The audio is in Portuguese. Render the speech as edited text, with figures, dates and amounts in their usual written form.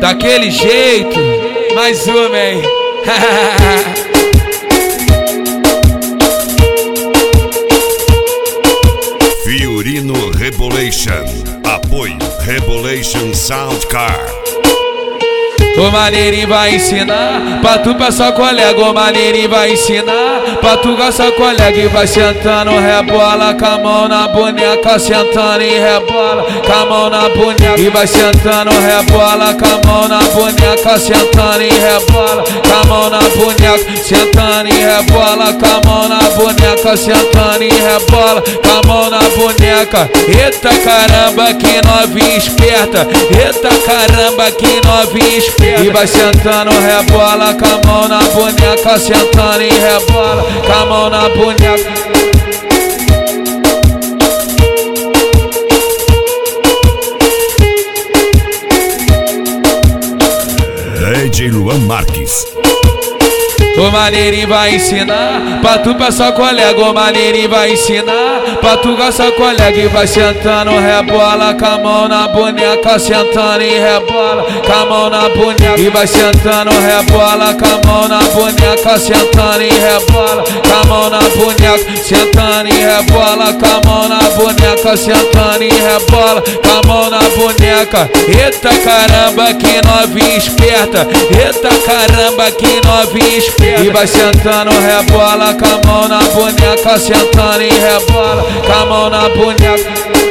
daquele jeito. Mais uma, hein? Fiorino Rebolation. Apoio Rebolation Sound Car. O maneirinho vai ensinar pra tu pra sua colega. O maneirinho vai ensinar pra tu com a sua colega. E vai sentando, rebola com a mão na boneca. Sentando e rebola com a mão na boneca. E vai sentando, rebola com a mão na boneca. Sentando e rebola com a mão na boneca. Sentando e rebola com a mão na boneca. Sentando e rebola com a mão na boneca. Eita caramba, que novinha esperta. Eita caramba, que novinha esperta. E vai sentando, rebola com a mão na boneca. Sentando e rebola com a mão na boneca. DJ Luan Marques. O maneirinho vai ensinar pra tu pra sua colega. O maneirinho vai ensinar pra tu com a sua colega. E vai sentando, rebola com a mão na boneca. Sentando e rebola com a mão na boneca. E vai sentando, rebola com a mão na boneca. Sentando e rebola com a mão na boneca. Sentando e rebola com a mão na boneca. Sentando e rebola com a mão na boneca. Eita caramba, que novinha esperta. Eita caramba, que novinha esperta. E vai sentando, rebola com a mão na boneca. Sentando e rebola com a mão na boneca.